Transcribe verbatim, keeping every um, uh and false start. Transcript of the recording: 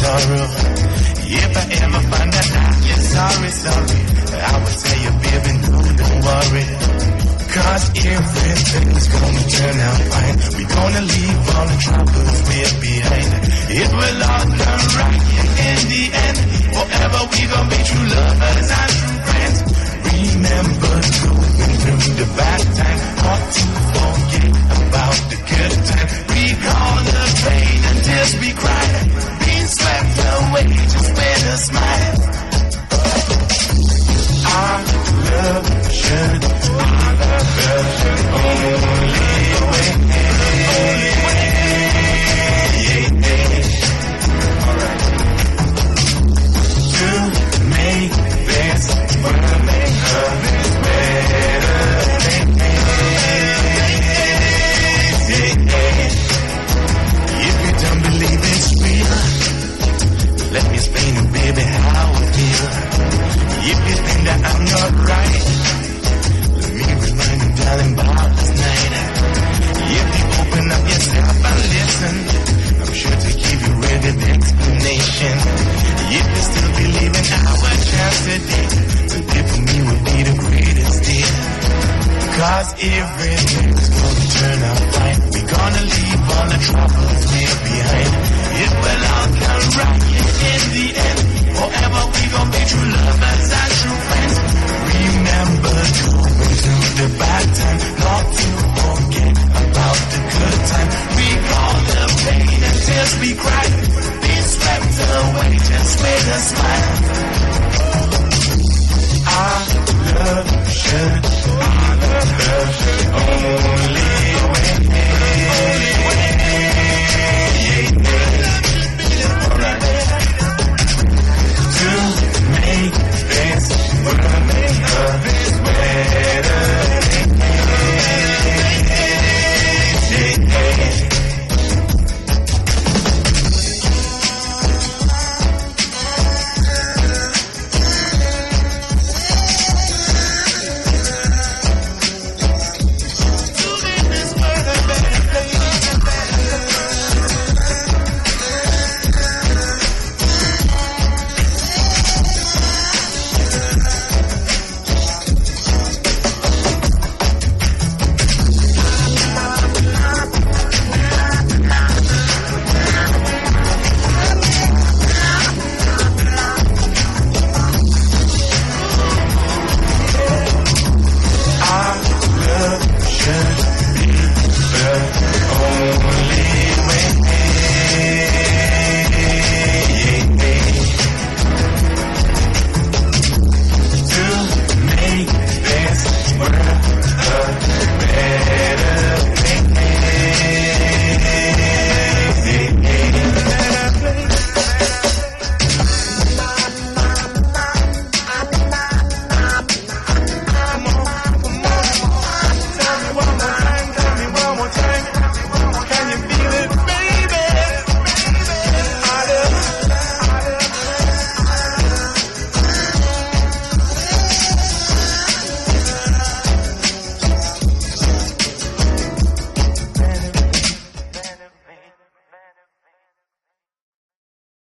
sorrow. If I ever find out that you're sorry, sorry, I would tell you, baby, no, don't worry. Cause everything's gonna turn out fine. We're gonna leave all the troubles we're behind. It will all turn right in the end. Forever we gonna be true lovers and true friends. Remember going through the bad time, hard to forget about the good time. Recall the pain and tears we cried, being swept away just with a smile. Our love should be the only way. Alright. To make this world better. If you don't believe it's real, let me explain to baby how I feel. If you think that I'm not right, let me remind you, darling, about this night. If you open up yourself and listen, I'm sure to give you ready the explanation. If you still believe in our chance today, to give me would be the greatest day. Cause everything